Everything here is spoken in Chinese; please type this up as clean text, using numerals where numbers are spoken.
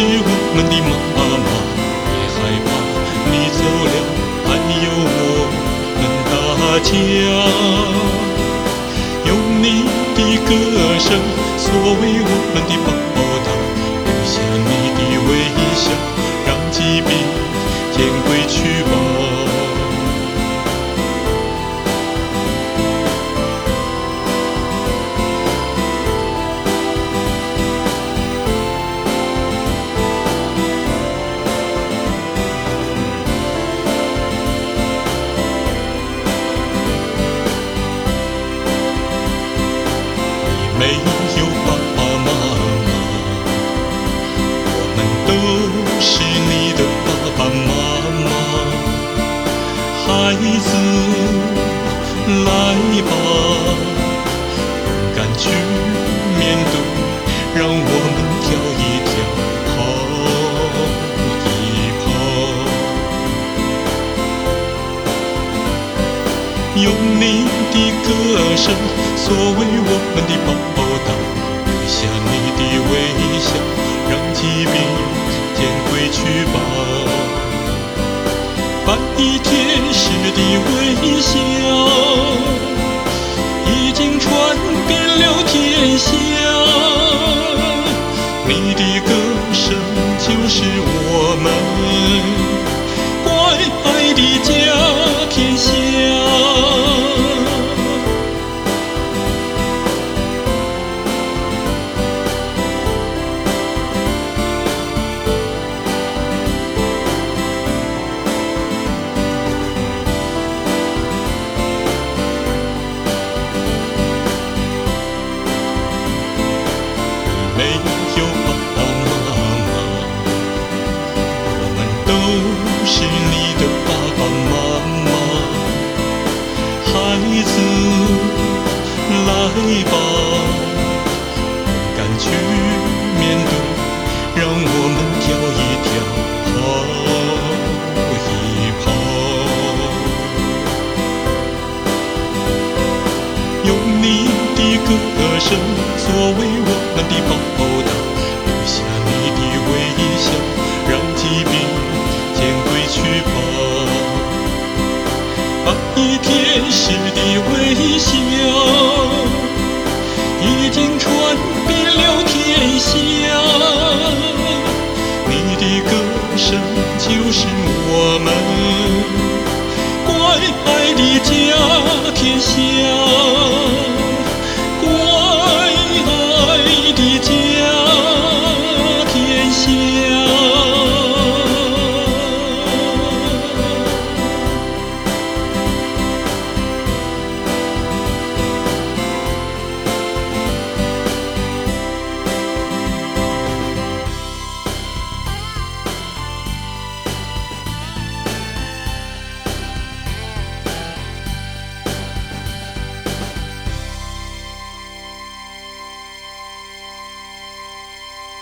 我们的妈妈，别害怕，你走了，还有我们大家。有你的歌声，作为我们的报答，留下你的微笑，让疾病见归去吧。没有爸爸妈妈，我们都是你的爸爸妈妈。孩子，来吧，勇敢去面对，让我们跳一跳，跑一跑。有你的歌声，作为我们的报答，留下你的微笑，让疾病见归去吧。白衣天使的微笑，已经传遍了天下。你的歌声就是我们关爱的家天下。没有爸爸妈妈，我们都是你的爸爸妈妈。孩子，来吧，勇敢去面对，让我们跳一跳，跑一跑。有你的歌声，作为我们的报答，留下你的微笑，让疾病见归去吧。白衣天使的微笑，已经传遍了天下。你的歌声就是我们关爱的家天下。